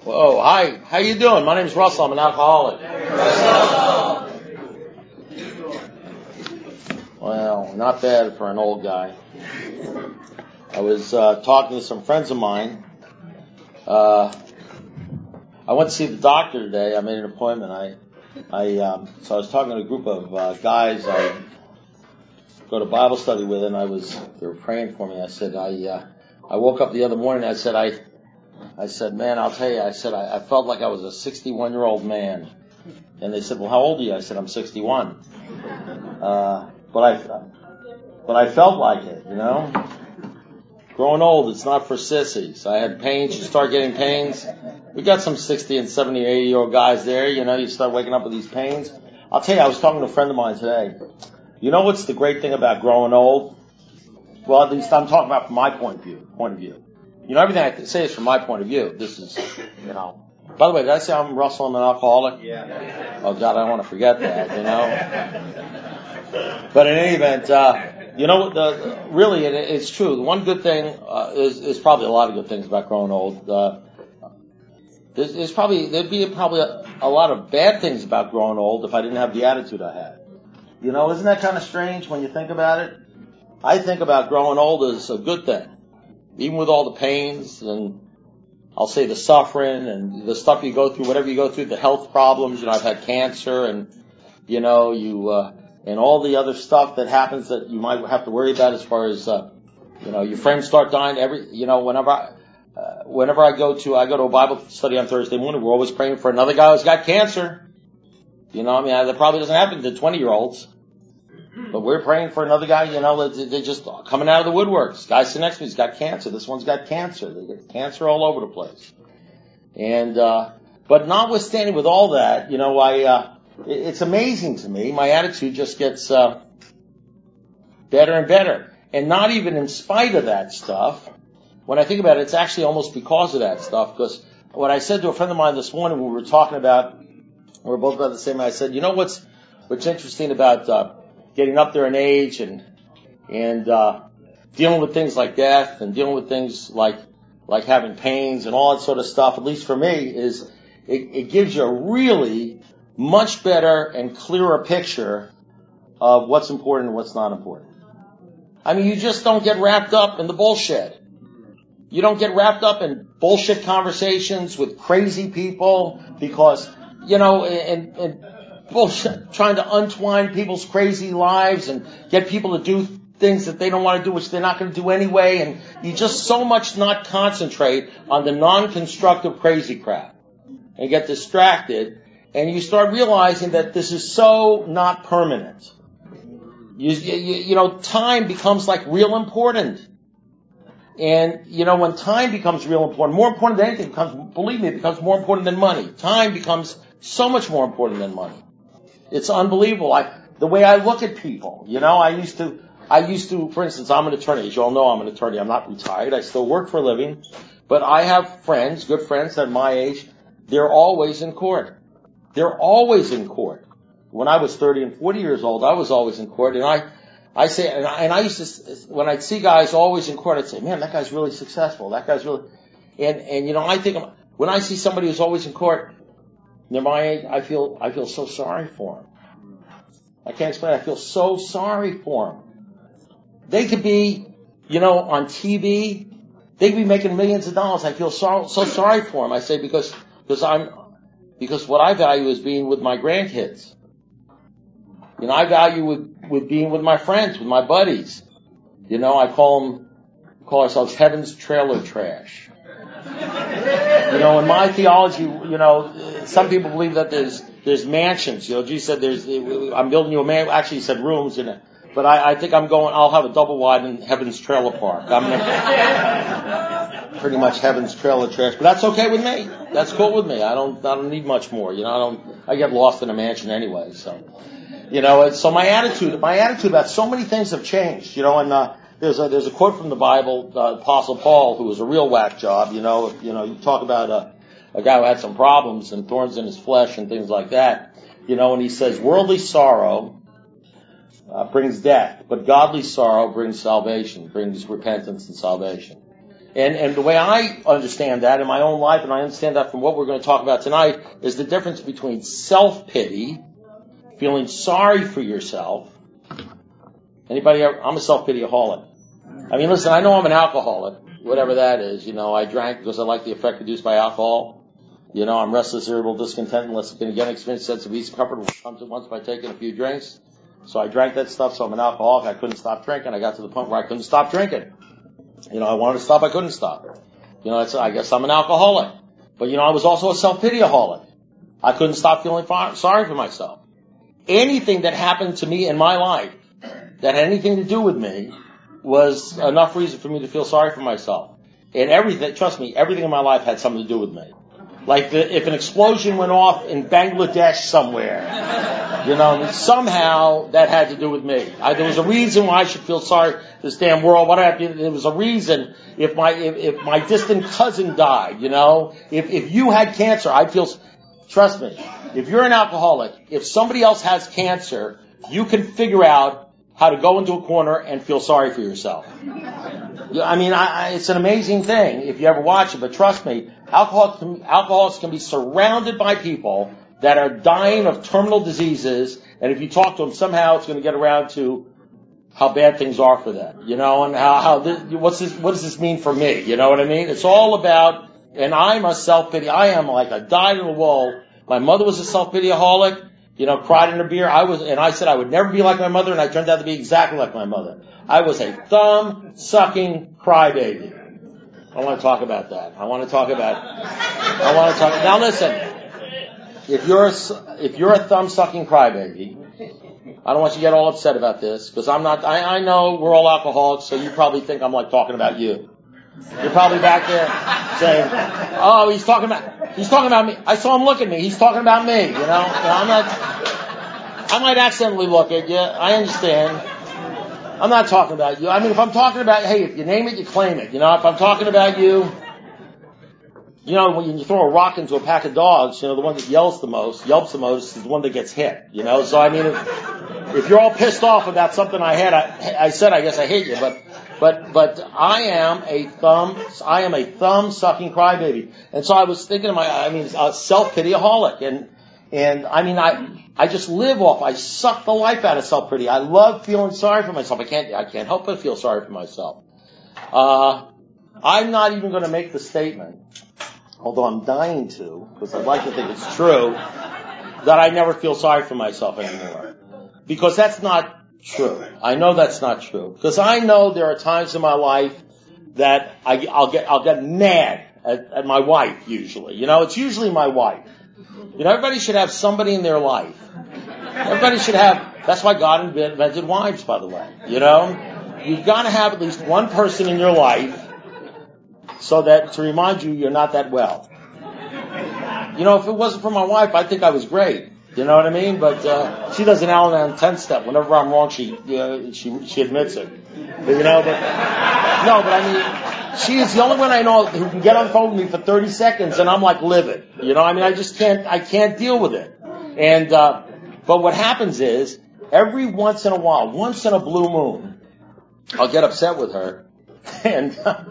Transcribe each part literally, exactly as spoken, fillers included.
Whoa, hi, how you doing? My name's Russell, I'm an alcoholic. Well, not bad for an old guy. I was uh, talking to some friends of mine. Uh, I went to see the doctor today. I made an appointment. I, I, um, so I was talking to a group of uh, guys I go to Bible study with, and I was, they were praying for me. I said, I, uh, I woke up the other morning. I said, I, I said, man, I'll tell you. I said, I, I felt like I was a sixty-one-year-old man. And they said, well, how old are you? I said, I'm sixty-one. Uh, but I, but I felt like it, you know. Growing old, it's not for sissies. I had pains. You start getting pains. We got some sixty and seventy, eighty-year-old guys there. You know, you start waking up with these pains. I'll tell you, I was talking to a friend of mine today. You know what's the great thing about growing old? Well, at least I'm talking about from my point of view. Point of view. You know, everything I say is from my point of view. This is, you know. By the way, did I say I'm Russell, I'm an alcoholic? Yeah. Oh, God, I don't want to forget that, you know. But in any event, uh, you know, the, really, it, it's true. The one good thing uh, is, is probably a lot of good things about growing old. Uh, there's, there's probably, there'd be probably a, a lot of bad things about growing old if I didn't have the attitude I had. You know, isn't that kind of strange when you think about it? I think about growing old as a good thing. Even with all the pains and I'll say the suffering and the stuff you go through, whatever you go through, the health problems. You know, I've had cancer and, you know, you, uh, and all the other stuff that happens that you might have to worry about as far as, uh, you know, your friends start dying every, you know, whenever I, uh, whenever I go to, I go to a Bible study on Thursday morning, we're always praying for another guy who's got cancer. You know, I mean, that probably doesn't happen to twenty year olds. But we're praying for another guy, you know, they're just coming out of the woodworks. Guy sitting next to me, he's got cancer. This one's got cancer. They get cancer all over the place. And, uh, but notwithstanding with all that, you know, I, uh, it's amazing to me. My attitude just gets, uh, better and better. And not even in spite of that stuff. When I think about it, it's actually almost because of that stuff. Because what I said to a friend of mine this morning when we were talking about, we were both about the same, I said, you know what's, what's interesting about, uh, getting up there in age and, and, uh, dealing with things like death and dealing with things like, like having pains and all that sort of stuff, at least for me, is it, it gives you a really much better and clearer picture of what's important and what's not important. I mean, you just don't get wrapped up in the bullshit. You don't get wrapped up in bullshit conversations with crazy people because, you know, and, and bullshit, trying to untwine people's crazy lives and get people to do things that they don't want to do, which they're not going to do anyway. And you just so much not concentrate on the non-constructive crazy crap and get distracted. And you start realizing that this is so not permanent. You, you, you know, time becomes like real important. And, you know, when time becomes real important, more important than anything, becomes, believe me, it becomes more important than money. Time becomes so much more important than money. It's unbelievable. I, the way I look at people, you know, I used to, I used to, for instance, I'm an attorney. As you all know, I'm an attorney. I'm not retired. I still work for a living. But I have friends, good friends at my age. They're always in court. They're always in court. When I was thirty and forty years old, I was always in court. And I, I say, and I, and I used to, when I'd see guys always in court, I'd say, man, that guy's really successful. That guy's really, and, and, you know, I think when I see somebody who's always in court, they're my age, I feel, I feel so sorry for them. I can't explain it. I feel so sorry for them. They could be, you know, on T V. They could be making millions of dollars. I feel so, so sorry for them. I say because, because I'm, because what I value is being with my grandkids. You know, I value with, with being with my friends, with my buddies. You know, I call them, call ourselves heaven's trailer trash. You know, in my theology, you know, some people believe that there's, there's mansions. You know, Jesus said there's, I'm building you a man, actually he said rooms in it. But I, I think I'm going, I'll have a double wide in heaven's trailer park. I'm gonna, pretty much heaven's trailer trash. But that's okay with me. That's cool with me. I don't, I don't need much more. You know, I don't, I get lost in a mansion anyway, so. You know, so my attitude, my attitude about so many things have changed, you know, and, uh, there's a, there's a quote from the Bible, uh, Apostle Paul, who was a real whack job, you know, if, you know, you talk about a, a guy who had some problems and thorns in his flesh and things like that, you know, and he says, worldly sorrow, uh, brings death, but godly sorrow brings salvation, brings repentance and salvation. And, and the way I understand that in my own life, and I understand that from what we're going to talk about tonight, is the difference between self-pity, feeling sorry for yourself. Anybody ever? I'm a self-pity-aholic. I mean, listen, I know I'm an alcoholic, whatever that is. You know, I drank because I like the effect produced by alcohol. You know, I'm restless, irritable, discontent, unless I can again experience a sense of ease and comfort, which comes at once by taking a few drinks. So I drank that stuff, so I'm an alcoholic. I couldn't stop drinking. I got to the point where I couldn't stop drinking. You know, I wanted to stop, I couldn't stop. You know, it's, I guess I'm an alcoholic. But, you know, I was also a self-pity-aholic. I couldn't stop feeling far, sorry for myself. Anything that happened to me in my life that had anything to do with me was enough reason for me to feel sorry for myself. And everything, trust me, everything in my life had something to do with me. Like the, if an explosion went off in Bangladesh somewhere, you know, somehow that had to do with me. I, there was a reason why I should feel sorry for this damn world. What I, there was a reason if my if, if my distant cousin died, you know, if if you had cancer, I'd feel. Trust me, if you're an alcoholic, if somebody else has cancer, you can figure out how to go into a corner and feel sorry for yourself. I mean, I, I, it's an amazing thing if you ever watch it, but trust me, alcoholics can, alcoholics can be surrounded by people that are dying of terminal diseases, and if you talk to them, somehow it's going to get around to how bad things are for them, you know, and how, how this, what's this, what does this mean for me, you know what I mean? It's all about, and I'm a self-pity, I am like a dyed-in-the-wool. My mother was a self-pity-aholic. You know, cried in her beer. I was, and I said I would never be like my mother, and I turned out to be exactly like my mother. I was a thumb-sucking crybaby. I want to talk about that. I want to talk about, I want to talk, now listen, if you're a, if you're a thumb-sucking crybaby, I don't want you to get all upset about this, because I'm not, I, I know we're all alcoholics, so you probably think I'm like talking about you. You're probably back there saying, oh, he's talking about, he's talking about me. I saw him look at me. He's talking about me, you know. You know I'm not, I might accidentally look at you. I understand. I'm not talking about you. I mean, if I'm talking about, hey, if you name it, you claim it. You know, if I'm talking about you, you know, when you throw a rock into a pack of dogs, you know, the one that yells the most, yelps the most is the one that gets hit, you know. So, I mean, if, if you're all pissed off about something I had, I, I said, I guess I hate you, but, But, but I am a thumb, I am a thumb-sucking crybaby. And so I was thinking of my, I mean, a self-pity-aholic. And, and I mean, I, I just live off, I suck the life out of self-pity. I love feeling sorry for myself. I can't, I can't help but feel sorry for myself. Uh, I'm not even going to make the statement, although I'm dying to, because I'd like to think it's true, that I never feel sorry for myself anymore. Because that's not true. I know that's not true. Because I know there are times in my life that I, I'll get, I'll get mad at, at my wife usually. You know, it's usually my wife. You know, everybody should have somebody in their life. Everybody should have, that's why God invented wives, by the way. You know, you've got to have at least one person in your life so that, to remind you, you're not that well. You know, if it wasn't for my wife, I think I was great. You know what I mean? But uh, she does an Al-Anon ten step. Whenever I'm wrong, she uh, she she admits it. But, you know, but no, but I mean, she is the only one I know who can get on the phone with me for thirty seconds, and I'm like livid. You know, I mean, I just can't I can't deal with it. And uh, but what happens is every once in a while, once in a blue moon, I'll get upset with her, and uh,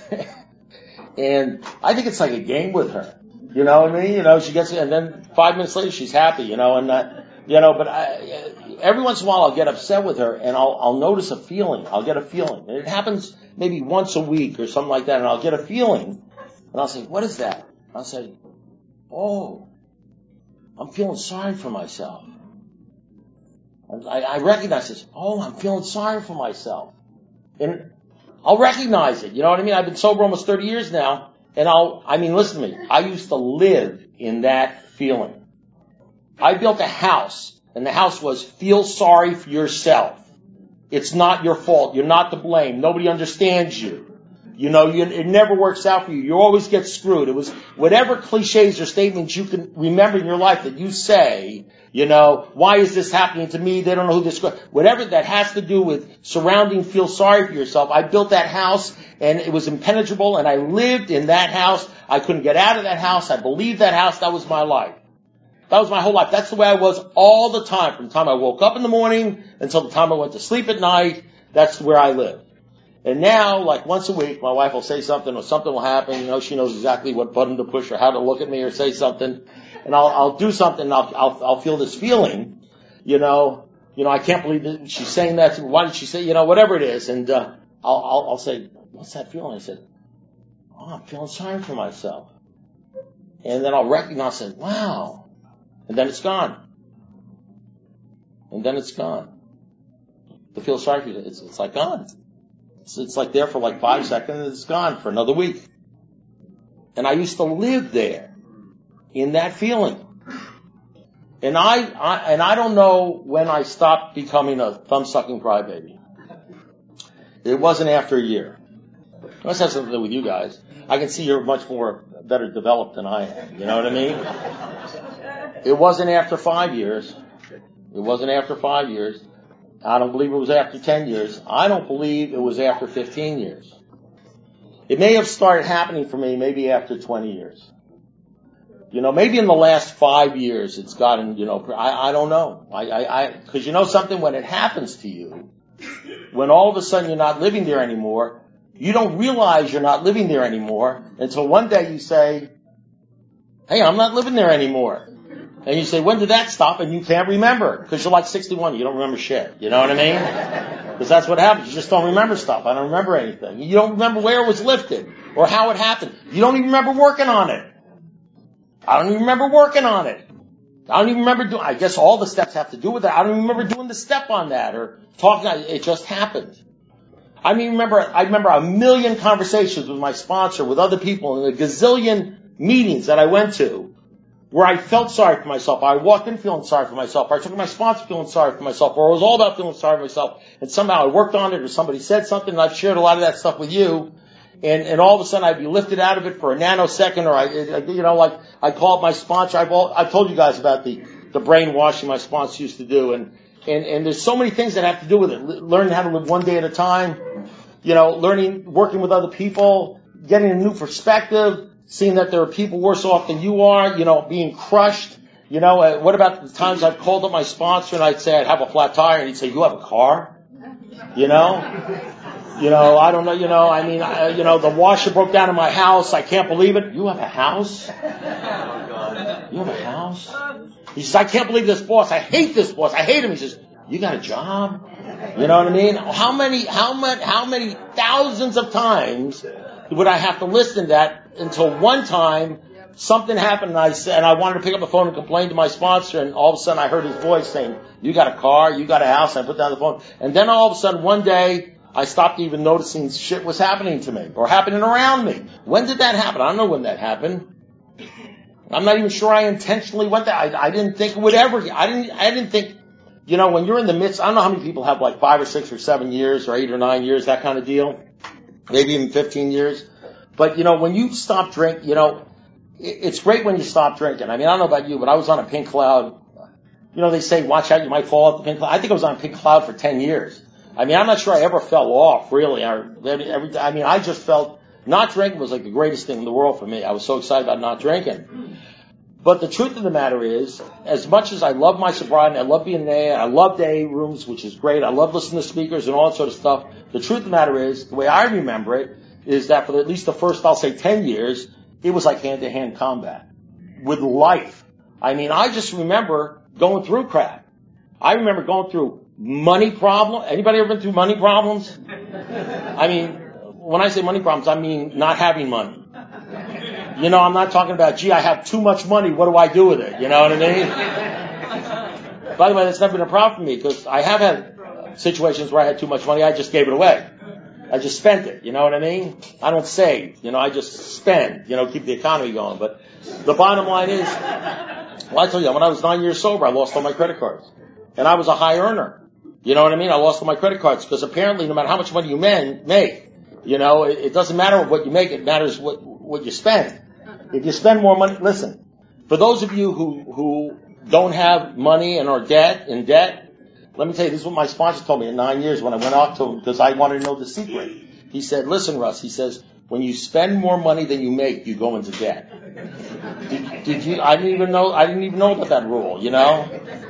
and I think it's like a game with her. You know what I mean? You know, she gets, and then five minutes later she's happy, you know, and, uh, you know, but I, every once in a while I'll get upset with her and I'll, I'll notice a feeling. I'll get a feeling. And it happens maybe once a week or something like that, and I'll get a feeling. And I'll say, what is that? I'll say, oh, I'm feeling sorry for myself. And I, I recognize this. Oh, I'm feeling sorry for myself. And I'll recognize it. You know what I mean? I've been sober almost thirty years now. And I'll, I mean, listen to me. I used to live in that feeling. I built a house, and the house was feel sorry for yourself. It's not your fault. You're not to blame. Nobody understands you. You know, you, it never works out for you. You always get screwed. It was whatever cliches or statements you can remember in your life that you say, you know, why is this happening to me? They don't know who this, whatever that has to do with surrounding feel sorry for yourself. I built that house and it was impenetrable and I lived in that house. I couldn't get out of that house. I believed that house. That was my life. That was my whole life. That's the way I was all the time. From the time I woke up in the morning until the time I went to sleep at night, that's where I lived. And now, like once a week, my wife will say something or something will happen. You know, she knows exactly what button to push or how to look at me or say something. And I'll, I'll do something and I'll, I'll, I'll feel this feeling, you know, you know, I can't believe that she's saying that. Why did she say, you know, whatever it is. And, uh, I'll, I'll, I'll say, what's that feeling? I said, oh, I'm feeling sorry for myself. And then I'll recognize it. Wow. And then it's gone. And then it's gone. The feel sorry for you, it's, it's like gone. It's, it's like there for like five seconds and it's gone for another week. And I used to live there in that feeling. And I, I and I don't know when I stopped becoming a thumb-sucking crybaby. It wasn't after a year. It must have something to do with you guys. I can see you're much more better developed than I am. You know what I mean? It wasn't after five years. It wasn't after five years. I don't believe it was after ten years. I don't believe it was after fifteen years. It may have started happening for me maybe after twenty years. You know, maybe in the last five years it's gotten, you know, I, I don't know. I, I, I, cause you know something, when it happens to you, when all of a sudden you're not living there anymore, you don't realize you're not living there anymore until one day you say, hey, I'm not living there anymore. And you say, when did that stop? And you can't remember because you're like sixty-one. You don't remember shit. You know what I mean? Because that's what happens. You just don't remember stuff. I don't remember anything. You don't remember where it was lifted or how it happened. You don't even remember working on it. I don't even remember working on it. I don't even remember doing, I guess all the steps have to do with it. I don't even remember doing the step on that or talking. It just happened. I mean, remember, I remember a million conversations with my sponsor, with other people, and a gazillion meetings that I went to where I felt sorry for myself. I walked in feeling sorry for myself. Or I took my sponsor feeling sorry for myself. Or it was all about feeling sorry for myself. And somehow I worked on it or somebody said something and I've shared a lot of that stuff with you. And, and all of a sudden I'd be lifted out of it for a nanosecond, or I, you know, like I called my sponsor. I've, all, I've told you guys about the, the brainwashing my sponsor used to do. And, and, and there's so many things that have to do with it. Learning how to live one day at a time, you know, learning, working with other people, getting a new perspective, seeing that there are people worse off than you are, you know, being crushed. You know, uh, what about the times I've called up my sponsor and I'd say I'd have a flat tire and he'd say, you have a car? You know? You know, I don't know, you know, I mean, I, you know, the washer broke down in my house. I can't believe it. You have a house? You have a house? He says, I can't believe this boss. I hate this boss. I hate him. He says, you got a job? You know what I mean? How many, how many, how many thousands of times would I have to listen to that until one time something happened and I said, and I wanted to pick up the phone and complain to my sponsor, and all of a sudden I heard his voice saying, you got a car? You got a house? And I put down the phone. And then all of a sudden one day, I stopped even noticing shit was happening to me or happening around me. When did that happen? I don't know when that happened. I'm not even sure I intentionally went there. I, I didn't think it would ever. I didn't. I didn't think. You know, when you're in the midst, I don't know how many people have like five or six or seven years or eight or nine years, that kind of deal. Maybe even fifteen years. But you know, when you stop drinking, you know, it, it's great when you stop drinking. I mean, I don't know about you, but I was on a pink cloud. You know, they say, watch out, you might fall off the pink cloud. I think I was on a pink cloud for ten years. I mean, I'm not sure I ever fell off, really. I, every, I mean, I just felt not drinking was like the greatest thing in the world for me. I was so excited about not drinking. But the truth of the matter is, as much as I love my sobriety, I love being in A A, I love the A A rooms, which is great. I love listening to speakers and all that sort of stuff. The truth of the matter is, the way I remember it, is that for at least the first, I'll say, ten years, it was like hand-to-hand combat with life. I mean, I just remember going through crap. I remember going through money problem. Anybody ever been through money problems? I mean, when I say money problems, I mean not having money. You know, I'm not talking about, gee, I have too much money. What do I do with it? You know what I mean? By the way, that's never been a problem for me because I have had situations where I had too much money. I just gave it away. I just spent it. You know what I mean? I don't save. You know, I just spend. You know, keep the economy going. But the bottom line is, well, I tell you, when I was nine years sober, I lost all my credit cards, and I was a high earner. You know what I mean? I lost all my credit cards because apparently no matter how much money you men make, you know, it, it doesn't matter what you make, it matters what, what you spend. If you spend more money, listen, for those of you who, who don't have money and are debt, in debt, let me tell you, this is what my sponsor told me in nine years when I went out to him because I wanted to know the secret. He said, listen, Russ, he says, when you spend more money than you make, you go into debt. Did, did you, I didn't even know, I didn't even know about that rule, you know?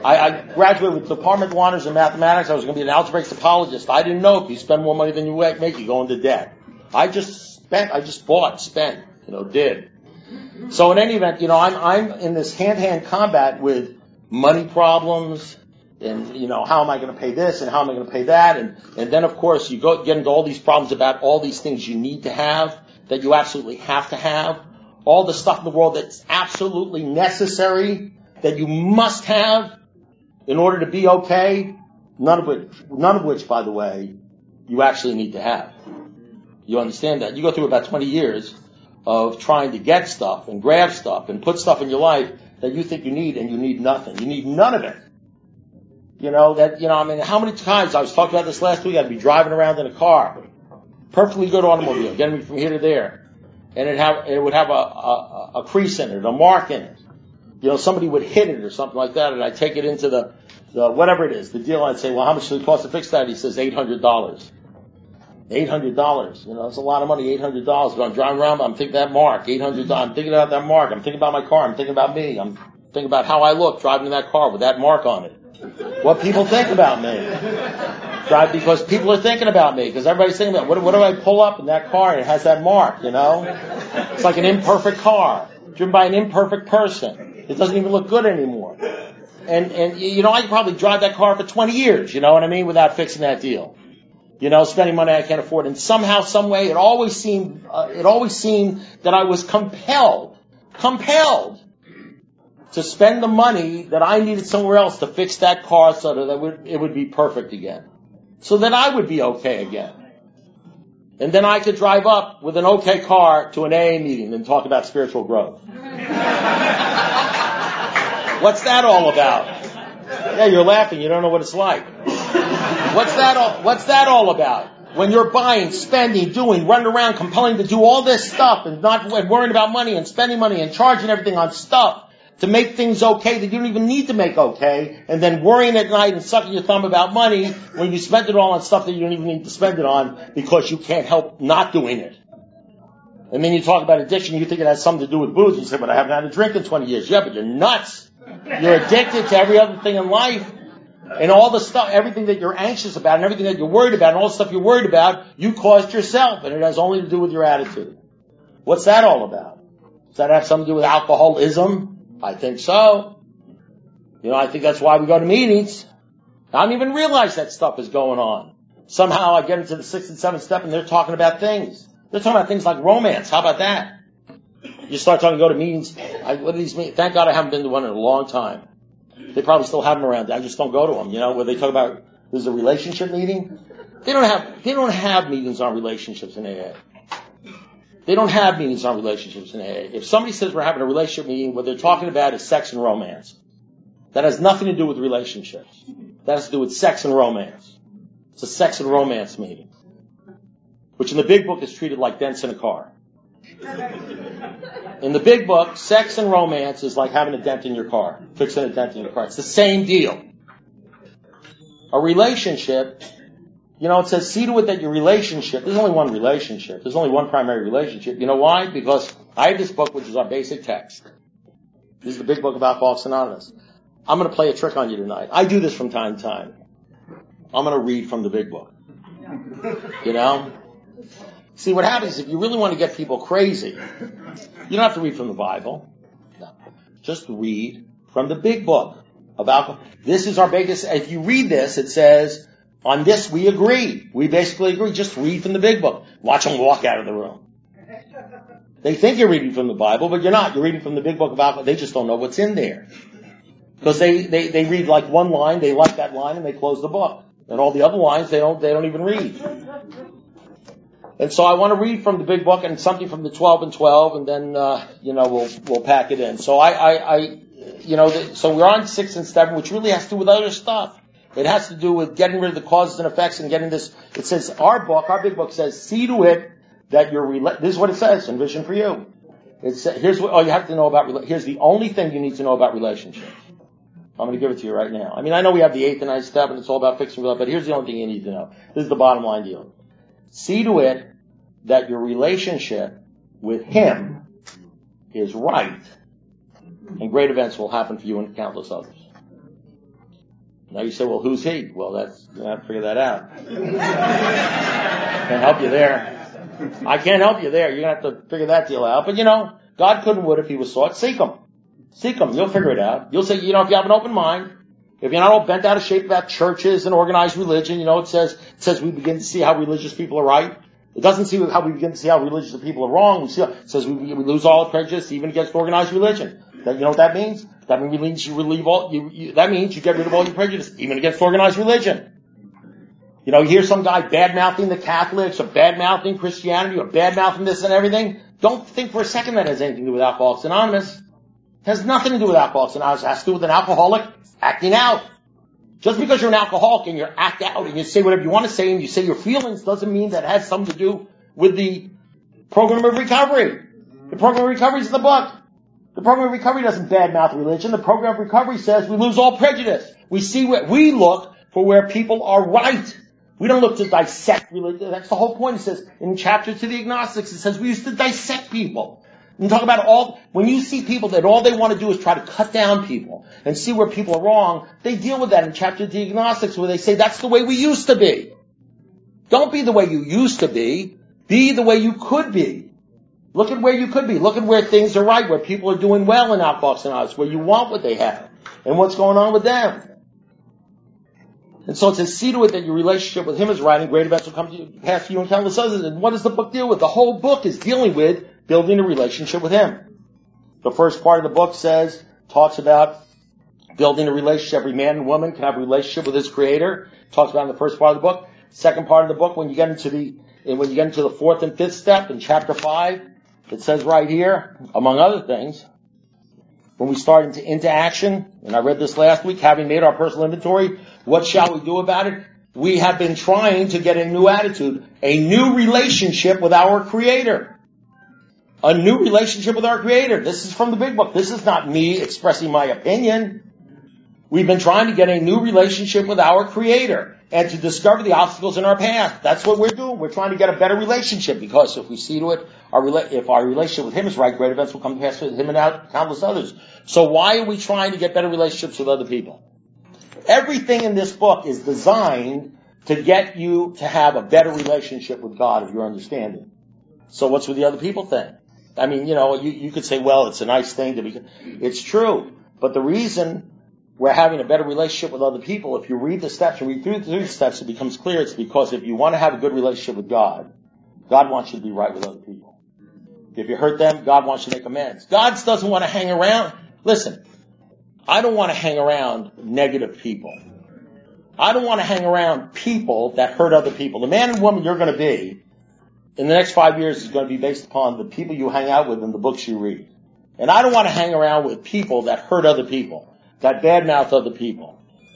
I, I graduated with Department of Honors in Mathematics. I was going to be an algebraic topologist. I didn't know if you spend more money than you make, you go into debt. I just spent, I just bought, spent, you know, did. So in any event, you know, I'm, I'm in this hand-to-hand combat with money problems and, you know, how am I going to pay this and how am I going to pay that? And, and then, of course, you go get into all these problems about all these things you need to have, that you absolutely have to have, all the stuff in the world that's absolutely necessary, that you must have in order to be okay, none of which, none of which, by the way, you actually need to have. You understand that? You go through about twenty years of trying to get stuff and grab stuff and put stuff in your life that you think you need, and you need nothing. You need none of it. You know, that, you know, I mean, how many times, I was talking about this last week, I'd be driving around in a car, perfectly good automobile, getting me from here to there, and it have, it would have a, a, a crease in it, a mark in it. You know, somebody would hit it or something like that, and I'd take it into the, the whatever it is, the deal, I'd say, well, how much does it cost to fix that? He says, eight hundred dollars. eight hundred dollars. You know, that's a lot of money, eight hundred dollars. But I'm driving around, I'm thinking that mark, eight hundred dollars. I'm thinking about that mark. I'm thinking about my car. I'm thinking about me. I'm thinking about how I look driving in that car with that mark on it. What people think about me. Drive because people are thinking about me, because everybody's thinking about, what, what do I pull up in that car and it has that mark, you know? It's like an imperfect car, driven by an imperfect person. It doesn't even look good anymore. And, and, you know, I could probably drive that car for twenty years, you know what I mean, without fixing that deal. You know, spending money I can't afford. And somehow, some way, it always seemed, uh, it always seemed that I was compelled, compelled to spend the money that I needed somewhere else to fix that car so that it would, it would be perfect again. So that I would be okay again. And then I could drive up with an okay car to an A A meeting and talk about spiritual growth. What's that all about? Yeah, you're laughing. You don't know what it's like. What's that all, what's that all about? When you're buying, spending, doing, running around, compelling to do all this stuff and not and worrying about money and spending money and charging everything on stuff to make things okay that you don't even need to make okay, and then worrying at night and sucking your thumb about money when you spend it all on stuff that you don't even need to spend it on because you can't help not doing it. And then you talk about addiction, you think it has something to do with booze. You say, but I haven't had a drink in twenty years. Yeah, but you're nuts. You're addicted to every other thing in life. And all the stuff, everything that you're anxious about and everything that you're worried about and all the stuff you're worried about, you caused yourself, and it has only to do with your attitude. What's that all about? Does that have something to do with alcoholism? I think so. You know, I think that's why we go to meetings. I don't even realize that stuff is going on. Somehow I get into the sixth and seventh step and they're talking about things. They're talking about things like romance. How about that? You start talking, go to meetings. I, what are these meetings? Thank God I haven't been to one in a long time. They probably still have them around. I just don't go to them, you know, where they talk about, there's a relationship meeting. They don't have, they don't have meetings on relationships in A A. They don't have meetings on relationships in A A. If somebody says we're having a relationship meeting, what they're talking about is sex and romance. That has nothing to do with relationships. That has to do with sex and romance. It's a sex and romance meeting, which in the big book is treated like dents in a car. In the big book, sex and romance is like having a dent in your car, fixing a dent in your car. It's the same deal. A relationship, you know, it says, see to it that your relationship, there's only one relationship. There's only one primary relationship. You know why? Because I have this book, which is our basic text. This is the big book of Alcoholics Anonymous. I'm going to play a trick on you tonight. I do this from time to time. I'm going to read from the big book. You know? See, what happens is if you really want to get people crazy, you don't have to read from the Bible. No. Just read from the big book of alcohol. This is our biggest, if you read this, it says, on this we agree. We basically agree. Just read from the big book. Watch them walk out of the room. They think you're reading from the Bible, but you're not. You're reading from the big book of alcohol. They just don't know what's in there. Because they, they, they read like one line, they like that line, and they close the book. And all the other lines, they don't, they don't even read. And so I want to read from the big book and something from the twelve and twelve, and then, uh, you know, we'll, we'll pack it in. So I, I, I you know, the, so we're on six and seven, which really has to do with other stuff. It has to do with getting rid of the causes and effects and getting this. It says, our book, our big book says, see to it that you're, rela- this is what it says in Vision for You. It's, here's what, all you have to know about, here's the only thing you need to know about relationships. I'm going to give it to you right now. I mean, I know we have the eighth and ninth step and it's all about fixing love, but here's the only thing you need to know. This is the bottom line deal. See to it that your relationship with Him is right, and great events will happen for you and countless others. Now you say, well, who's he? Well, that's, you have to figure that out. Can't help you there. I can't help you there. You're going to have to figure that deal out. But you know, God couldn't would if he was sought. Seek him. Seek him. You'll figure it out. You'll say, you know, if you have an open mind, if you're not all bent out of shape about churches and organized religion, you know, it says, it says we begin to see how religious people are right. It doesn't see how we begin to see how religious people are wrong. We see, it says we, we lose all prejudice even against organized religion. That, you know what that means? That means you relieve all, you, you, that means you get rid of all your prejudice, even against organized religion. You know, you hear some guy bad-mouthing the Catholics, or bad-mouthing Christianity, or bad-mouthing this and everything. Don't think for a second that has anything to do with Alcoholics Anonymous. It has nothing to do with Alcoholics Anonymous. It has to do with an alcoholic acting out. Just because you're an alcoholic and you act out and you say whatever you want to say and you say your feelings doesn't mean that it has something to do with the program of recovery. The program of recovery is in the book. The program of recovery doesn't badmouth religion. The program of recovery says we lose all prejudice. We see what we look for where people are right. We don't look to dissect religion. That's the whole point. It says in chapter to the agnostics, it says we used to dissect people. And talk about all, when you see people that all they want to do is try to cut down people and see where people are wrong, they deal with that in chapter to the agnostics where they say that's the way we used to be. Don't be the way you used to be. Be the way you could be. Look at where you could be. Look at where things are right, where people are doing well in Alcoholics Anonymous, where you want what they have, and what's going on with them. And so it says, see to it that your relationship with him is right, and great events will come to you, pass to you and countless others. And what does the book deal with? The whole book is dealing with building a relationship with him. The first part of the book says, talks about building a relationship. Every man and woman can have a relationship with his creator. Talks about in the first part of the book. Second part of the book, when you get into the, when you get into the fourth and fifth step in chapter five, it says right here, among other things, when we start into, into action, and I read this last week, having made our personal inventory, what shall we do about it? We have been trying to get a new attitude, a new relationship with our Creator. A new relationship with our Creator. This is from the big book. This is not me expressing my opinion. We've been trying to get a new relationship with our Creator and to discover the obstacles in our path. That's what we're doing. We're trying to get a better relationship because if we see to it, our rela- if our relationship with Him is right, great events will come to pass with Him and out countless others. So why are we trying to get better relationships with other people? Everything in this book is designed to get you to have a better relationship with God of your understanding. So what's with the other people thing? I mean, you know, you, you could say, well, it's a nice thing to be, it's true. But the reason we're having a better relationship with other people, if you read the steps and read through the steps, it becomes clear it's because if you want to have a good relationship with God, God wants you to be right with other people. If you hurt them, God wants you to make amends. God doesn't want to hang around. Listen, I don't want to hang around negative people. I don't want to hang around people that hurt other people. The man and woman you're going to be in the next five years is going to be based upon the people you hang out with and the books you read. And I don't want to hang around with people that hurt other people, that badmouth other people.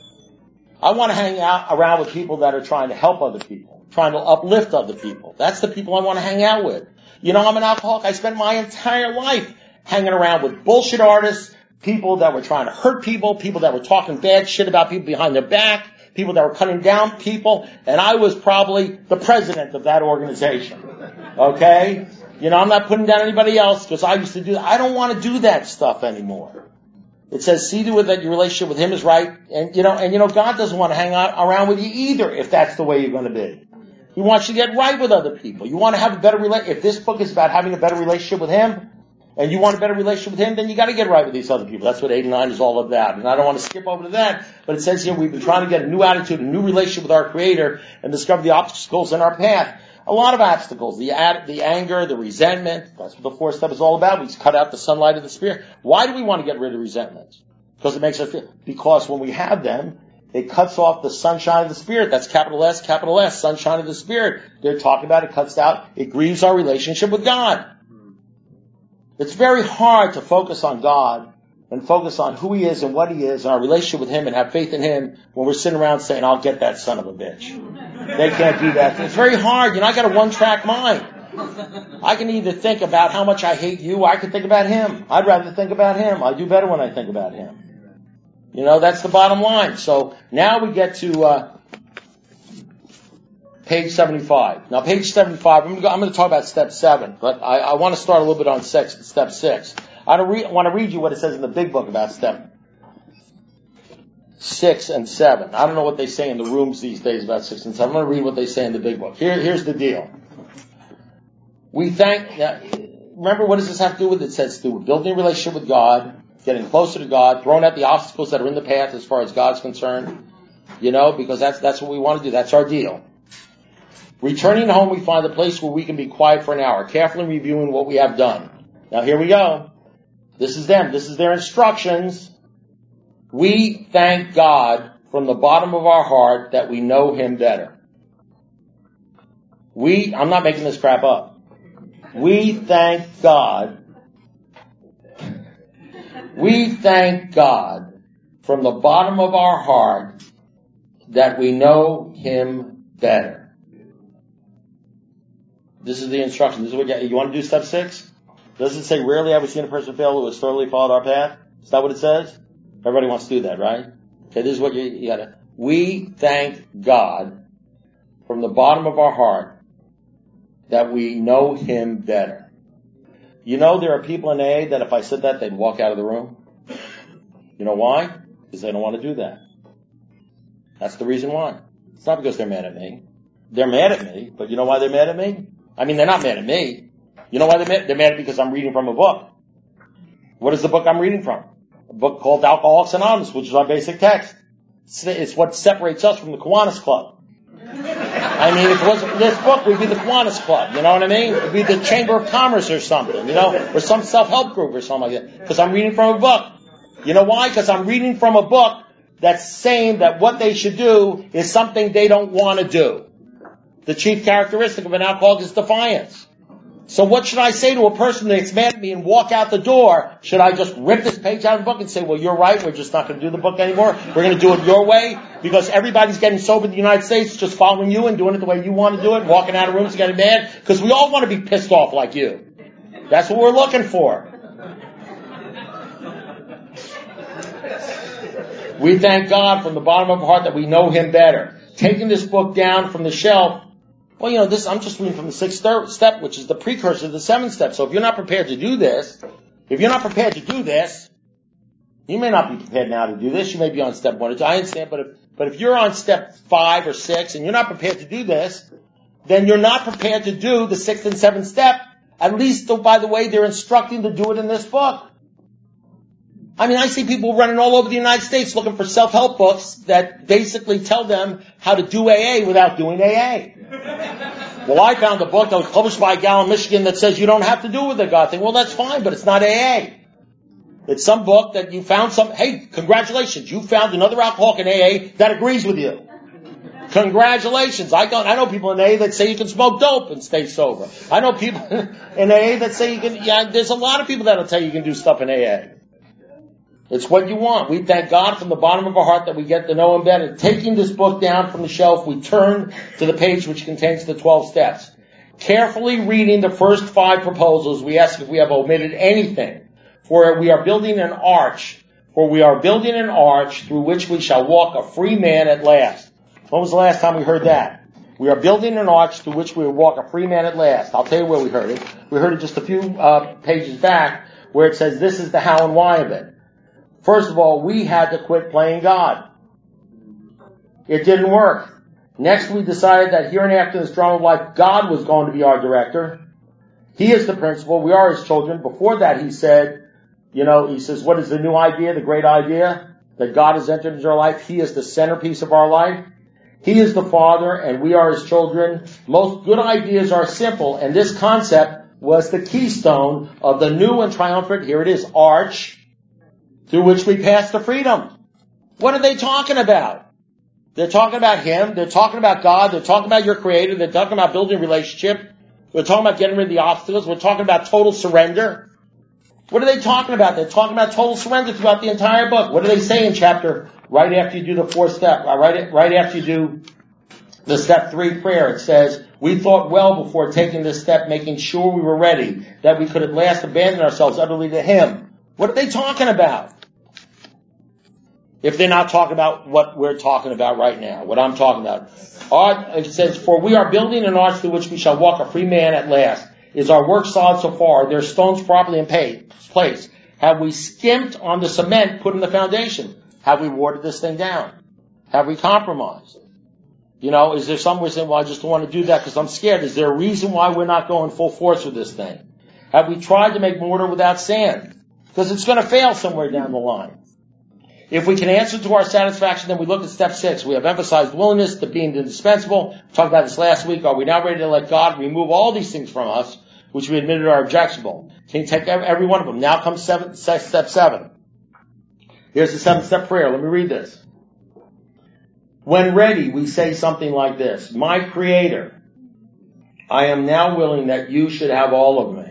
I want to hang out around with people that are trying to help other people, trying to uplift other people. That's the people I want to hang out with. You know, I'm an alcoholic. I spent my entire life hanging around with bullshit artists, people that were trying to hurt people, people that were talking bad shit about people behind their back, people that were cutting down people, and I was probably the president of that organization. Okay? You know, I'm not putting down anybody else because I used to do that. I don't want to do that stuff anymore. It says, see to it that your relationship with Him is right. And, you know, and, you know, God doesn't want to hang out around with you either if that's the way you're going to be. He wants you to get right with other people. You want to have a better relationship. If this book is about having a better relationship with Him, and you want a better relationship with Him, then you got to get right with these other people. That's what eight and nine is all about. And I don't want to skip over to that, but it says here we've been trying to get a new attitude, a new relationship with our Creator, and discover the obstacles in our path. A lot of obstacles. The ad, the anger, the resentment. That's what the fourth step is all about. We cut out the sunlight of the Spirit. Why do we want to get rid of resentments? Because it makes us feel, because when we have them, it cuts off the sunshine of the Spirit. That's capital S, capital S, sunshine of the Spirit. They're talking about it, cuts out. It grieves our relationship with God. It's very hard to focus on God and focus on who He is and what He is and our relationship with Him and have faith in Him when we're sitting around saying, I'll get that son of a bitch. They can't do that. It's very hard. You know, I got a one-track mind. I can either think about how much I hate you or I can think about Him. I'd rather think about Him. I do better when I think about Him. You know, that's the bottom line. So now we get to uh page seventy-five. Now, page seventy-five, I'm going, to go, I'm going to talk about step seven, but I, I want to start a little bit on six, step six. I don't re- want to read you what it says in the big book about step six and seven. I don't know what they say in the rooms these days about six and seven. I'm going to read what they say in the big book. Here, here's the deal. We thank, now, remember what does this have to do with? It says to do with building a relationship with God, getting closer to God, throwing out the obstacles that are in the path as far as God's concerned. You know, because that's, that's what we want to do. That's our deal. Returning home, we find a place where we can be quiet for an hour, carefully reviewing what we have done. Now here we go. This is them. This is their instructions. We thank God from the bottom of our heart that we know Him better. We, I'm not making this crap up. We thank God. We thank God from the bottom of our heart that we know Him better. This is the instruction. This is what you, you want to do step six? Does it say, rarely have we seen a person fail who has thoroughly followed our path? Is that what it says? Everybody wants to do that, right? Okay, this is what you, you gotta, we thank God from the bottom of our heart that we know Him better. You know, there are people in A A that if I said that, they'd walk out of the room. You know why? Because they don't want to do that. That's the reason why. It's not because they're mad at me. They're mad at me, but you know why they're mad at me? I mean, they're not mad at me. You know why they're mad? They're mad because I'm reading from a book. What is the book I'm reading from? A book called Alcoholics Anonymous, which is our basic text. It's what separates us from the Kiwanis Club. I mean, if it wasn't for this book, we'd be the Kiwanis Club. You know what I mean? It'd be the Chamber of Commerce or something, you know, or some self-help group or something like that. Because I'm reading from a book. You know why? Because I'm reading from a book that's saying that what they should do is something they don't want to do. The chief characteristic of an alcoholic is defiance. So what should I say to a person that's mad at me and walk out the door? Should I just rip this page out of the book and say, well, you're right, we're just not going to do the book anymore. We're going to do it your way because everybody's getting sober in the United States, just following you and doing it the way you want to do it, walking out of rooms and getting mad, because we all want to be pissed off like you. That's what we're looking for. We thank God from the bottom of our heart that we know Him better. Taking this book down from the shelf, well, you know, this, I'm just reading from the sixth step, which is the precursor to the seventh step. So if you're not prepared to do this, if you're not prepared to do this, you may not be prepared now to do this. You may be on step one or two. I understand, but if, but if you're on step five or six and you're not prepared to do this, then you're not prepared to do the sixth and seventh step. At least, though, by the way, they're instructing to do it in this book. I mean, I see people running all over the United States looking for self-help books that basically tell them how to do A A without doing A A. Well, I found a book that was published by a gal in Michigan that says you don't have to do with the God thing. Well, that's fine, but it's not A A. It's some book that you found some, hey, congratulations, you found another alcoholic in A A that agrees with you. Congratulations. I don't, I know people in A A that say you can smoke dope and stay sober. I know people in A A that say you can, yeah, there's a lot of people that'll tell you you can do stuff in A A. It's what you want. We thank God from the bottom of our heart that we get to know Him better. Taking this book down from the shelf, we turn to the page which contains the twelve steps. Carefully reading the first five proposals, we ask if we have omitted anything. For we are building an arch. For we are building an arch through which we shall walk a free man at last. When was the last time we heard that? We are building an arch through which we will walk a free man at last. I'll tell you where we heard it. We heard it just a few uh, pages back where it says this is the how and why of it. First of all, we had to quit playing God. It didn't work. Next, we decided that here and after this drama of life, God was going to be our director. He is the principal. We are His children. Before that, He said, you know, He says, what is the new idea, the great idea? That God has entered into our life. He is the centerpiece of our life. He is the Father, and we are His children. Most good ideas are simple, and this concept was the keystone of the new and triumphant, here it is, arch, through which we pass to freedom. What are they talking about? They're talking about Him. They're talking about God. They're talking about your Creator. They're talking about building a relationship. We're talking about getting rid of the obstacles. We're talking about total surrender. What are they talking about? They're talking about total surrender throughout the entire book. What do they say in chapter, right after you do the fourth step, right, right after you do the step three prayer? It says, we thought well before taking this step, making sure we were ready, that we could at last abandon ourselves utterly to Him. What are they talking about? If they're not talking about what we're talking about right now, what I'm talking about. Our, it says, for we are building an arch through which we shall walk a free man at last. Is our work solid so far? Their stones properly in place? Have we skimped on the cement put in the foundation? Have we watered this thing down? Have we compromised? You know, is there some way saying, well, I just don't want to do that because I'm scared? Is there a reason why we're not going full force with this thing? Have we tried to make mortar without sand? Because it's going to fail somewhere down the line. If we can answer to our satisfaction, then we look at step six. We have emphasized willingness to being indispensable. We talked about this last week. Are we now ready to let God remove all these things from us, which we admitted are objectionable? Can you take every one of them? Now comes seven, step seven. Here's the seven-step prayer. Let me read this. When ready, we say something like this. My Creator, I am now willing that you should have all of me.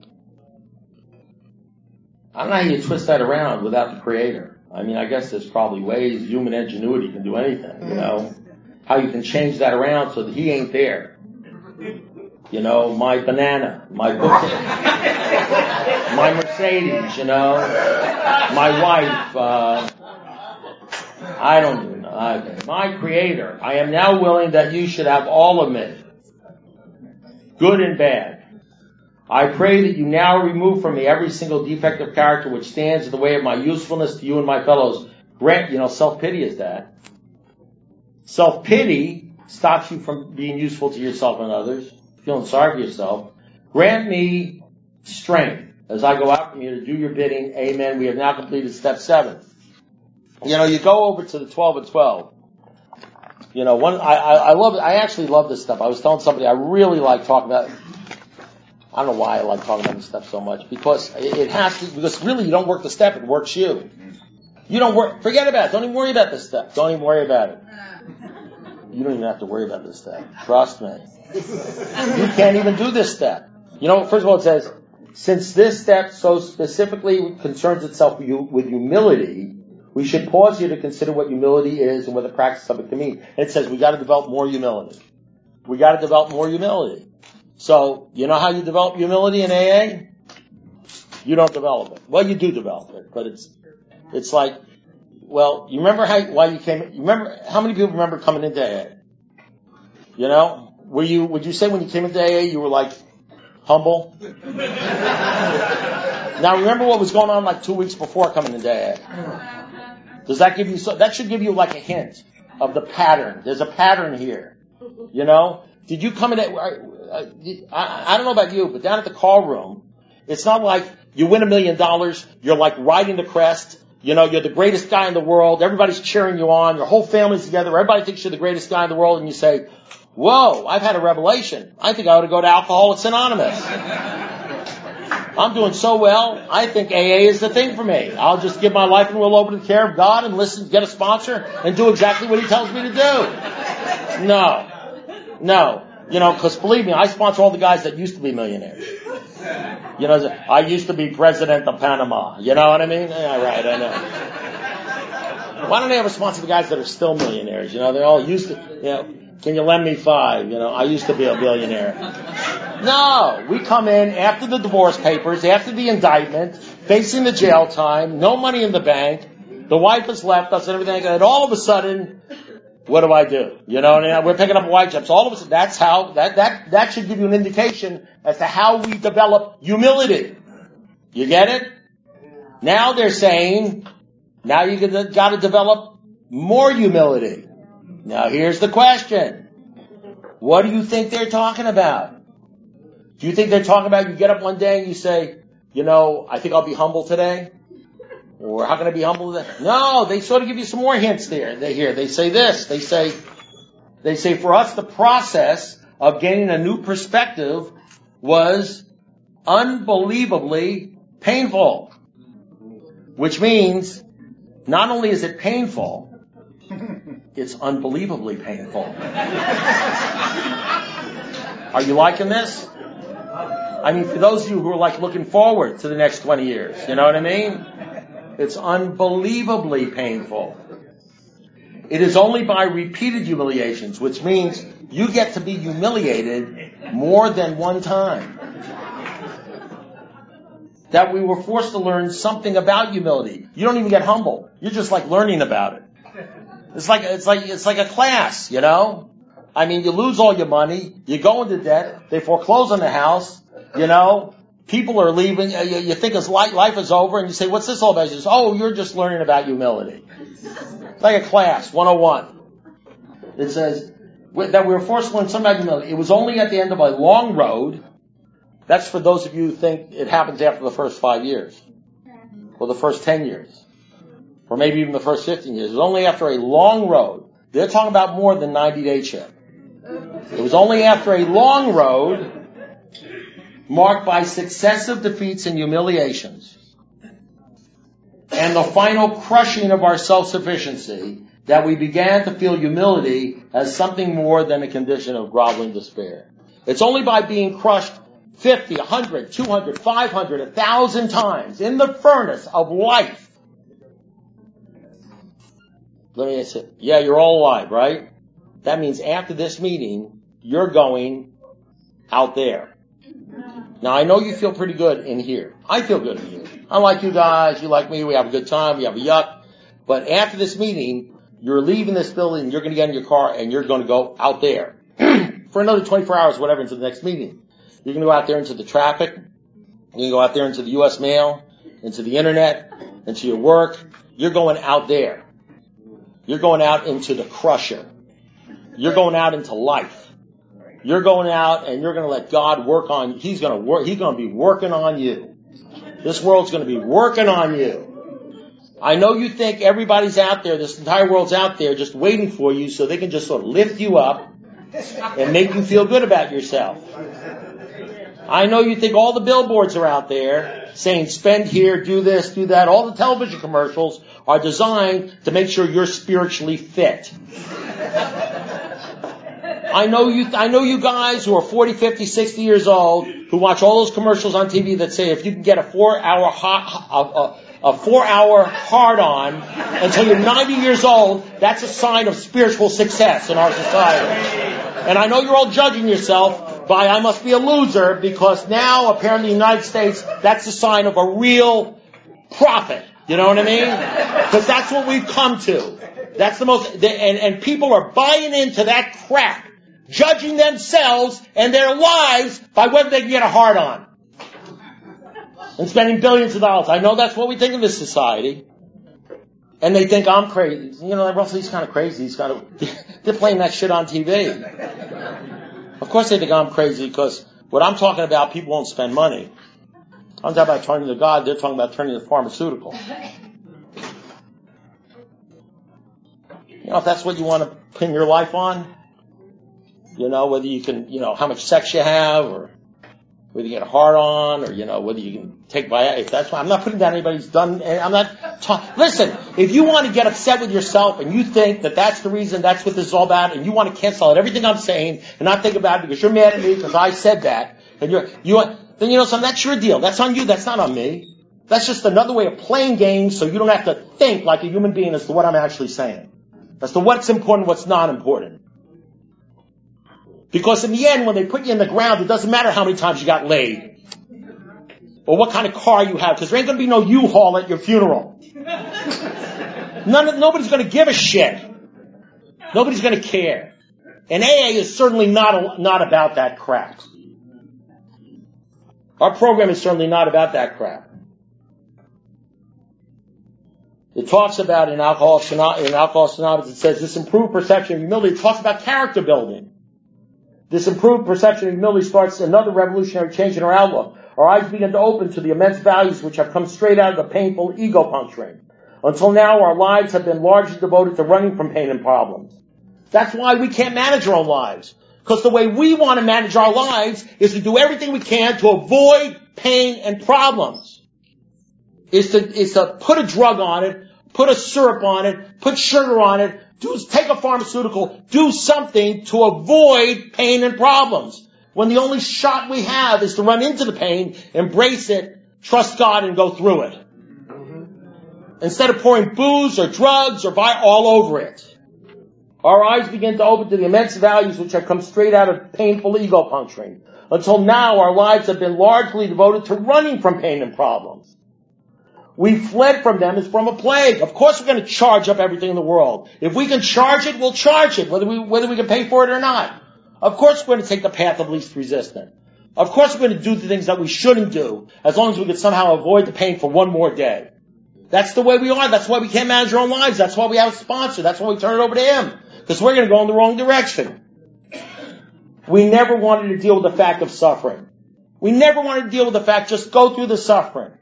I don't know how you twist that around without the Creator. I mean, I guess there's probably ways human ingenuity can do anything, you know, how you can change that around so that he ain't there. You know, my banana, my book, my Mercedes, you know, my wife, uh, I don't even know. Okay. My Creator, I am now willing that you should have all of me, good and bad. I pray that you now remove from me every single defect of character which stands in the way of my usefulness to you and my fellows. Grant, you know, self-pity is that. Self-pity stops you from being useful to yourself and others, feeling sorry for yourself. Grant me strength as I go out from here to do your bidding. Amen. We have now completed step seven. You know, you go over to the twelve and twelve. You know, one, I, I, I love, I actually love this stuff. I was telling somebody I really like talking about I don't know why I like talking about this stuff so much, because it has to, because really you don't work the step, it works you. You don't work, forget about it, don't even worry about this step, don't even worry about it. You don't even have to worry about this step, trust me. You can't even do this step. You know, first of all it says, since this step so specifically concerns itself with humility, we should pause here to consider what humility is and what the practice of it can mean. It says we gotta develop more humility. We gotta develop more humility. So, you know how you develop humility in A A? You don't develop it. Well, you do develop it, but it's, it's like, well, you remember how, why you came, you remember, how many people remember coming into A A? You know? Were you, would you say when you came into A A you were like, humble? Now remember what was going on like two weeks before coming into A A? Does that give you, so, that should give you like a hint of the pattern. There's a pattern here. You know? Did you come in at, I, I don't know about you, but down at the call room, it's not like you win a million dollars, you're like riding the crest, you know, you're the greatest guy in the world, everybody's cheering you on, your whole family's together, everybody thinks you're the greatest guy in the world, and you say, whoa, I've had a revelation. I think I ought to go to Alcoholics Anonymous. I'm doing so well, I think A A is the thing for me. I'll just give my life and will over to the care of God and listen, get a sponsor, and do exactly what he tells me to do. No. No. You know, because believe me, I sponsor all the guys that used to be millionaires. You know, I used to be president of Panama. You know what I mean? Yeah, right, I know. Why don't they ever sponsor the guys that are still millionaires? You know, they all used to, you know, can you lend me five? You know, I used to be a billionaire. No, we come in after the divorce papers, after the indictment, facing the jail time, no money in the bank, the wife has left us and everything, and all of a sudden, what do I do? You know, and we're picking up white chips. All of a sudden, that's how, that, that, that should give you an indication as to how we develop humility. You get it? Now they're saying, now you got to develop more humility. Now here's the question. What do you think they're talking about? Do you think they're talking about you get up one day and you say, you know, I think I'll be humble today? Or how can I be humble today? No, they sort of give you some more hints there. They here, they say this. They say, they say for us the process of gaining a new perspective was unbelievably painful. Which means, not only is it painful, it's unbelievably painful. Are you liking this? I mean, for those of you who are like looking forward to the next twenty years, you know what I mean? It's unbelievably painful. It is only by repeated humiliations, which means you get to be humiliated more than one time, that we were forced to learn something about humility. You don't even get humble. You're just like learning about it. It's like, it's like, it's like a class, you know? I mean, you lose all your money, you go into debt, they foreclose on the house, you know? people are leaving. You, you think his life, life is over, and you say, "What's this all about?" He says, "Oh, you're just learning about humility." It's like a class, one oh one. It says that we were forced to learn something about humility. It was only at the end of a long road. That's for those of you who think it happens after the first five years, or the first ten years, or maybe even the first fifteen years. It was only after a long road. They're talking about more than ninety day trip. It was only after a long road marked by successive defeats and humiliations and the final crushing of our self-sufficiency that we began to feel humility as something more than a condition of groveling despair. It's only by being crushed fifty, one hundred, two hundred, five hundred, one thousand times in the furnace of life. Let me say, yeah, you're all alive, right? That means after this meeting, you're going out there. Now, I know you feel pretty good in here. I feel good in here. I like you guys. You like me. We have a good time. We have a yuck. But after this meeting, you're leaving this building. You're going to get in your car and you're going to go out there for another twenty-four hours, whatever, into the next meeting. You're going to go out there into the traffic. You're going to go out there into the U S mail, into the internet, into your work. You're going out there. You're going out into the crusher. You're going out into life. You're going out and you're going to let God work on you. He's going to work. He's going to be working on you. This world's going to be working on you. I know you think everybody's out there, this entire world's out there just waiting for you so they can just sort of lift you up and make you feel good about yourself. I know you think all the billboards are out there saying spend here, do this, do that. All the television commercials are designed to make sure you're spiritually fit. I know you, I know you guys who are forty, fifty, sixty years old who watch all those commercials on T V that say if you can get a four hour hot, a, a, a four hour hard on until you're ninety years old, that's a sign of spiritual success in our society. And I know you're all judging yourself by I must be a loser because now apparently in the United States that's a sign of a real prophet. You know what I mean? Because that's what we've come to. That's the most, and, and people are buying into that crap, judging themselves and their lives by whether they can get a hard on. And spending billions of dollars. I know that's what we think of this society. And they think I'm crazy. You know, Russell, he's kind of crazy. He's kind of, they're playing that shit on T V. Of course they think I'm crazy because what I'm talking about, people won't spend money. I'm talking about turning to God. They're talking about turning to pharmaceutical. You know, if that's what you want to pin your life on, you know, whether you can, you know, how much sex you have, or whether you get hard on, or, you know, whether you can take by, if that's why, I'm not putting down anybody's done, I'm not talking, listen, if you want to get upset with yourself and you think that that's the reason, that's what this is all about, and you want to cancel out everything I'm saying and not think about it because you're mad at me because I said that, and you're, you want, then you know something, that's your deal. That's on you, that's not on me. That's just another way of playing games so you don't have to think like a human being as to what I'm actually saying. As to what's important, what's not important. Because in the end, when they put you in the ground, it doesn't matter how many times you got laid. Or what kind of car you have, because there ain't going to be no U-Haul at your funeral. None of, nobody's going to give a shit. Nobody's going to care. And A A is certainly not, not about that crap. Our program is certainly not about that crap. It talks about in Alcoholics in Alcoholics Anonymous, it says this improved perception of humility. It talks about character building. This improved perception of humility starts another revolutionary change in our outlook. Our eyes begin to open to the immense values which have come straight out of the painful ego puncturing. Until now, our lives have been largely devoted to running from pain and problems. That's why we can't manage our own lives. Because the way we want to manage our lives is to do everything we can to avoid pain and problems. Is to, is to put a drug on it, put a syrup on it, put sugar on it, do, take a pharmaceutical, do something to avoid pain and problems. When the only shot we have is to run into the pain, embrace it, trust God, and go through it. Instead of pouring booze or drugs or vi- all over it. Our eyes begin to open to the immense values which have come straight out of painful ego puncturing. Until now, our lives have been largely devoted to running from pain and problems. We fled from them as from a plague. Of course we're going to charge up everything in the world. If we can charge it, we'll charge it, whether we, whether we can pay for it or not. Of course we're going to take the path of least resistance. Of course we're going to do the things that we shouldn't do, as long as we can somehow avoid the pain for one more day. That's the way we are. That's why we can't manage our own lives. That's why we have a sponsor. That's why we turn it over to him. Because we're going to go in the wrong direction. We never wanted to deal with the fact of suffering. We never wanted to deal with the fact, just go through the suffering.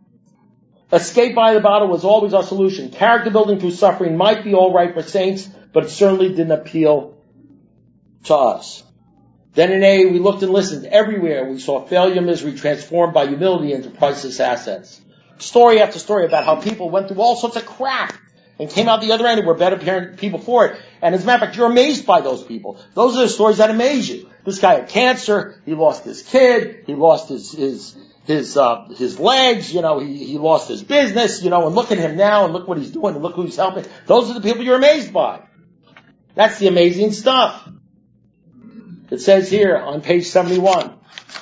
Escape by the bottle was always our solution. Character building through suffering might be all right for saints, but it certainly didn't appeal to us. Then in A A, we looked and listened. Everywhere we saw failure, misery transformed by humility into priceless assets. Story after story about how people went through all sorts of crap and came out the other end and were better people for it. And as a matter of fact, you're amazed by those people. Those are the stories that amaze you. This guy had cancer. He lost his kid. He lost his his his uh his legs. You know, he he lost his business. You know, and look at him now, and look what he's doing, and look who he's helping. Those are the people you're amazed by. That's the amazing stuff. It says here on page seventy-one.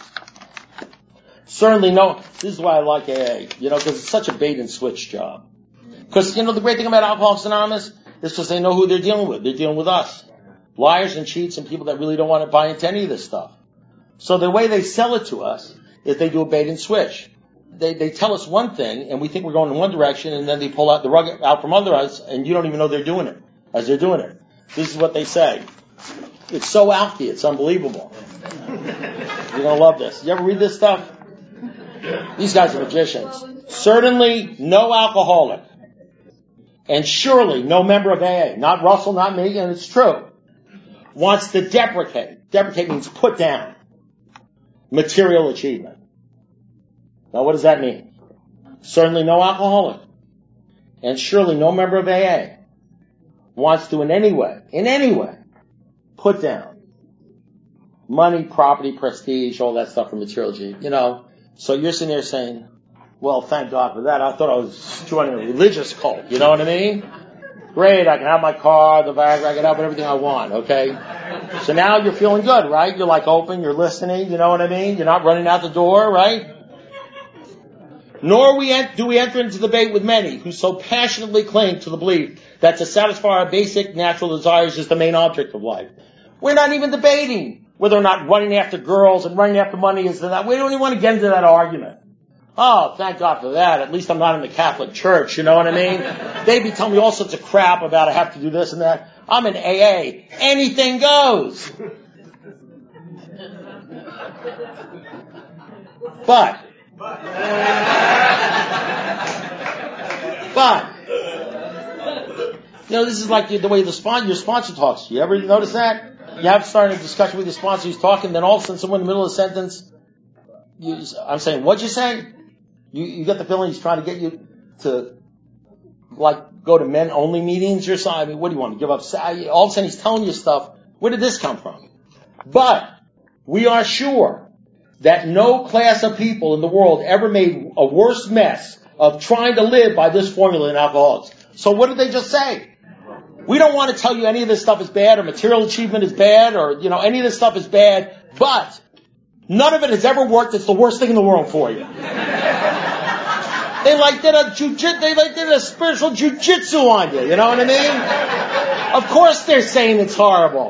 Certainly no, this is why I like A A, you know, because it's such a bait and switch job. Because, you know, the great thing about Alcoholics Anonymous is because they know who they're dealing with. They're dealing with us. Liars and cheats and people that really don't want to buy into any of this stuff. So the way they sell it to us is they do a bait and switch. They they tell us one thing, and we think we're going in one direction, and then they pull out the rug out from under us, and you don't even know they're doing it as they're doing it. This is what they say. It's so alky, it's unbelievable. You're going to love this. You ever read this stuff? These guys are magicians. Certainly no alcoholic. And surely no member of A A, not Russell, not me, and it's true, wants to deprecate. Deprecate means put down material achievement. Now what does that mean? Certainly no alcoholic. And surely no member of A A wants to in any way, in any way, put down money, property, prestige, all that stuff for material achievement. You know, so you're sitting there saying, well, thank God for that. I thought I was joining a religious cult. You know what I mean? Great, I can have my car, the Viagra, I can have everything I want, okay? So now you're feeling good, right? You're like open, you're listening, you know what I mean? You're not running out the door, right? Nor we ent- do we enter into debate with many who so passionately cling to the belief that to satisfy our basic natural desires is the main object of life. We're not even debating whether or not running after girls and running after money is that. We don't even want to get into that argument. Oh, thank God for that. At least I'm not in the Catholic Church, you know what I mean? They'd be telling me all sorts of crap about I have to do this and that. I'm in A A. Anything goes. But, but, you know, this is like the way the sponsor, your sponsor talks to you. You ever notice that? You have started a discussion with your sponsor, he's talking, then all of a sudden someone in the middle of the sentence, you, I'm saying, what'd you say? You, you get the feeling he's trying to get you to, like, go to men-only meetings or something. I mean, what do you want to give up? All of a sudden he's telling you stuff. Where did this come from? But we are sure that no class of people in the world ever made a worse mess of trying to live by this formula than alcoholics. So what did they just say? We don't want to tell you any of this stuff is bad or material achievement is bad or, you know, any of this stuff is bad, but none of it has ever worked. It's the worst thing in the world for you. They like did a jujitsu, they like did a spiritual jujitsu on you, you know what I mean? Of course they're saying it's horrible.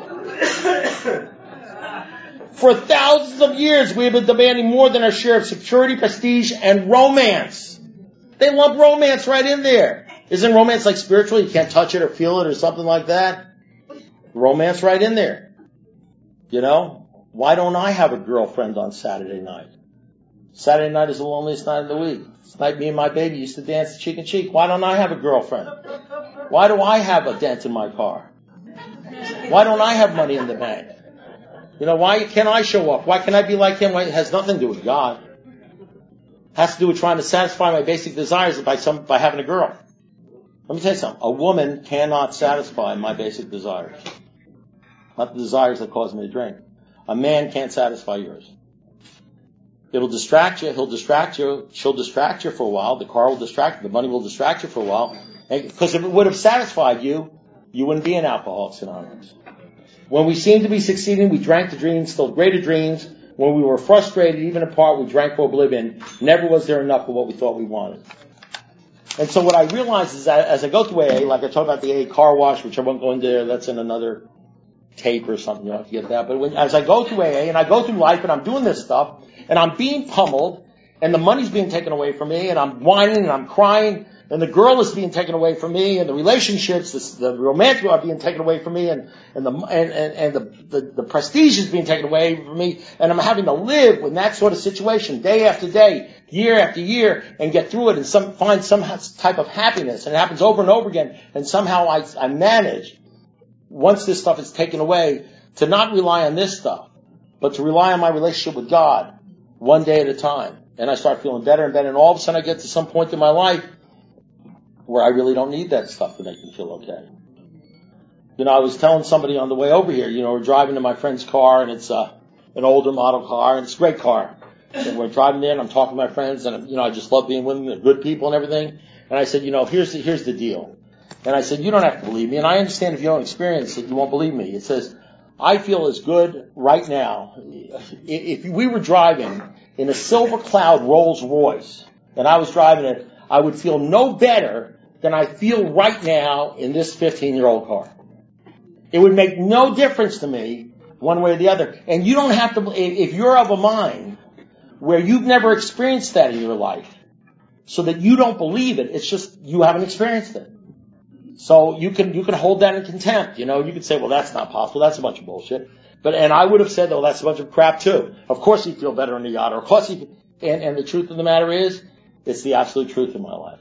For thousands of years we have been demanding more than our share of security, prestige, and romance. They lump romance right in there. Isn't romance like spiritual? You can't touch it or feel it or something like that? Romance right in there. You know? Why don't I have a girlfriend on Saturday night? Saturday night is the loneliest night of the week. It's the night me and my baby used to dance cheek and cheek. Why don't I have a girlfriend? Why do I have a dent in my car? Why don't I have money in the bank? You know, why can't I show up? Why can't I be like him? It has nothing to do with God. It has to do with trying to satisfy my basic desires by some by having a girl. Let me tell you something. A woman cannot satisfy my basic desires. Not the desires that cause me to drink. A man can't satisfy yours. It'll distract you. He'll distract you. She'll distract you for a while. The car will distract you. The money will distract you for a while. Because if it would have satisfied you, you wouldn't be in Alcoholics Anonymous. When we seemed to be succeeding, we drank to dreams, still greater dreams. When we were frustrated, even apart, we drank for oblivion. Never was there enough of what we thought we wanted. And so what I realize is that as I go through A A, like I talk about the A A car wash, which I won't go into there, that's in another tape or something, you know, to get that. But when, as I go through A A and I go through life and I'm doing this stuff and I'm being pummeled and the money's being taken away from me and I'm whining and I'm crying and the girl is being taken away from me and the relationships, the, the romantic are being taken away from me and, and the, and, and, and the, the, the prestige is being taken away from me and I'm having to live with that sort of situation day after day, year after year and get through it and some, find some type of happiness and it happens over and over again and somehow I, I manage, once this stuff is taken away, to not rely on this stuff, but to rely on my relationship with God one day at a time. And I start feeling better and better and all of a sudden I get to some point in my life where I really don't need that stuff to make me feel okay. You know, I was telling somebody on the way over here, you know, we're driving in my friend's car and it's uh, an older model car and it's a great car. And we're driving there and I'm talking to my friends and, you know, I just love being with them. They're good people and everything. And I said, you know, here's the, here's the deal. And I said, you don't have to believe me. And I understand if you don't experience it, you won't believe me. It says, I feel as good right now. If we were driving in a silver cloud Rolls Royce and I was driving it, I would feel no better than I feel right now in this fifteen-year-old car. It would make no difference to me one way or the other. And you don't have to, if you're of a mind where you've never experienced that in your life, so that you don't believe it, it's just you haven't experienced it. So you can, you can hold that in contempt, you know, you could say, well, that's not possible, that's a bunch of bullshit. But, and I would have said, oh, that's a bunch of crap too. Of course you feel better in the yacht, or of course you, and, and the truth of the matter is, it's the absolute truth in my life.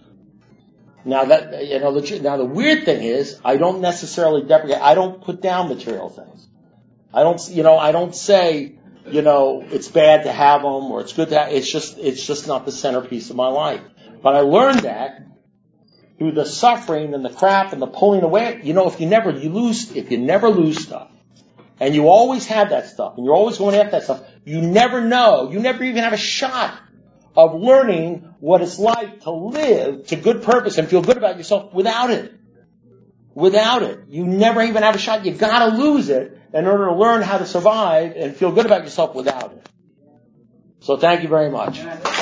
Now that, you know, the, now the weird thing is, I don't necessarily deprecate, I don't put down material things. I don't, you know, I don't say, you know, it's bad to have them, or it's good to have, it's just, it's just not the centerpiece of my life. But I learned that through the suffering and the crap and the pulling away. You know, if you never, you lose, if you never lose stuff, and you always have that stuff, and you're always going after that stuff, you never know, you never even have a shot of learning what it's like to live to good purpose and feel good about yourself without it. Without it. You never even have a shot. You gotta lose it in order to learn how to survive and feel good about yourself without it. So thank you very much.